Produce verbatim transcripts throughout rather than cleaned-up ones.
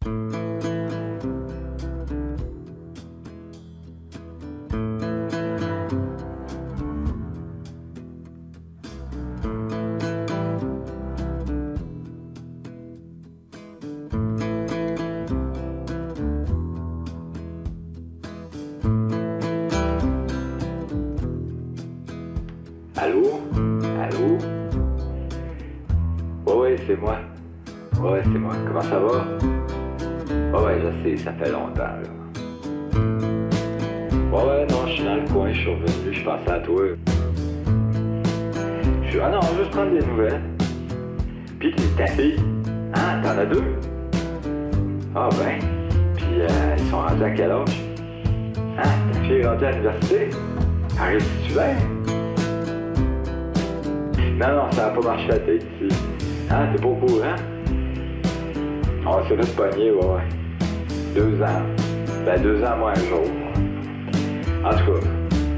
Allô? Allô? Ouais, ouais, c'est moi. Ouais, c'est moi. Comment ça va? Ouais, ouais, je sais, ça fait longtemps, là. Ouais, ouais, non, je suis dans le coin, je suis revenu, je pensais à toi. Je suis... Ah non, juste prendre des nouvelles. Puis ta fille, hein, t'en as deux? Ah ben, puis euh, ils sont rendus à quel âge? Hein, ta fille est rendue à l'université? Arrête-tu bien? Non, non, ça n'a pas marché la tête ici. Hein, t'es pas au courant? On s'est fait pogner, ouais, ouais. Deux ans. Ben, deux ans, moins un jour. En tout cas.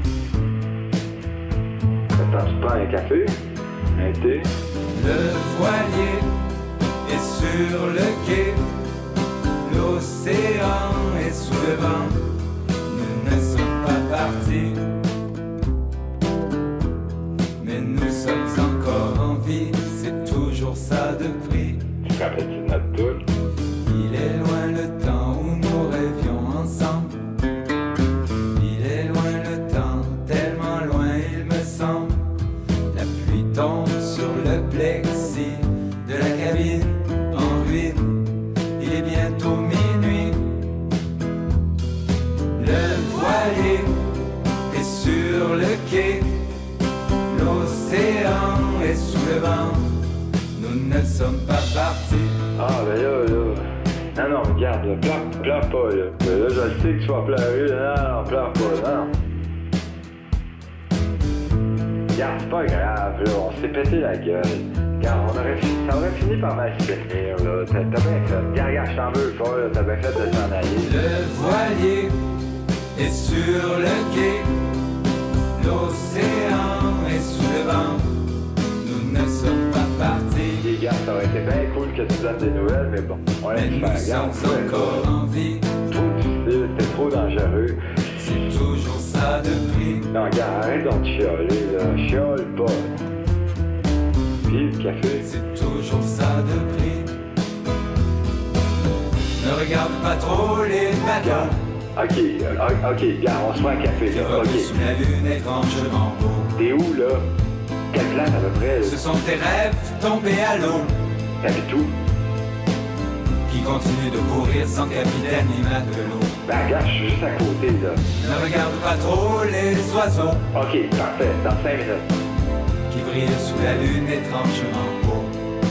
Attends, tu prends un café? Un thé? Le voilier est sur le quai. L'océan est sous le vent. Nous ne sommes pas partis. Mais nous sommes encore en vie. C'est toujours ça de prix. Tu te rappelles-tu de notre tour? Il est loin le temps où nous rêvions ensemble. Il est loin le temps, tellement loin il me semble. La pluie tombe sur le plexi de la cabine en ruine. Il est bientôt minuit. Le voilier est sur le quai. L'océan est sous le vent. Nous ne sommes pas partis. Ah, ben là, là. Non, non, regarde, là, pleure, pleure pas, là. Là, je sais que tu vas pleurer, là. Non, non, pleure pas, non. Regarde, c'est pas grave, là. On s'est pété la gueule. Regarde, on aurait fini, ça aurait fini par mal se finir, là. T'as, t'as bien fait. Regarde, regarde, je t'en veux pas, là. T'as bien fait de t'en aller. Le voilier est sur le quai. L'océan est sous le vent. Nous ne sommes pas partis. Les gars, ça aurait été bien cool que tu donnes des nouvelles, mais bon, on laisse Mais faire. nous Regarde, sommes encore en vie. trop difficile, c'était trop dangereux. C'est toujours ça de prix. Non, regarde, arrête donc de chialer, là. Chiale pas. Puis le café. C'est toujours ça de prix. Ne regarde pas trop les bateaux. Ok, euh, ok, regarde, on se prend un café, Qui là. volent Ok. sous la lune étrangement beau. T'es où, là? Quelle place, à peu près, là? Ce sont tes rêves tombés à l'eau. T'habites où? Qui continuent de courir sans capitaine ni matelot. Ben, regarde, je suis juste à côté, là. Ne regarde pas trop les oiseaux. Ok, parfait, dans cinq minutes. Qui brillent sous la lune étrangement beau.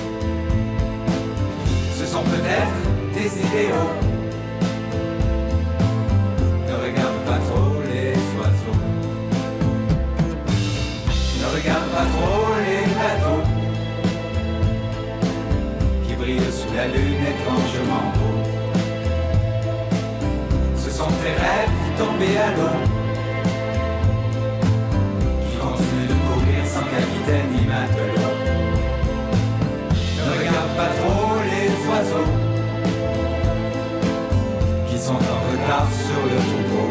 Ce sont peut-être des idéaux. Ne regarde pas trop les oiseaux. Ne regarde pas trop les bateaux. Qui brillent sous la lune étrangement beau. Ce sont tes rêves tombés à l'eau. Qui continuent de courir sans capitaine ni matelot. Ne regarde pas trop les oiseaux. Qui sont en retard sur le troupeau.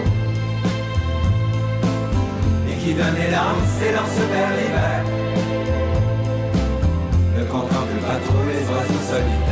Et qui donnent élan, s'élancent vers l'hiver. Ne contemple pas trop les oiseaux solides.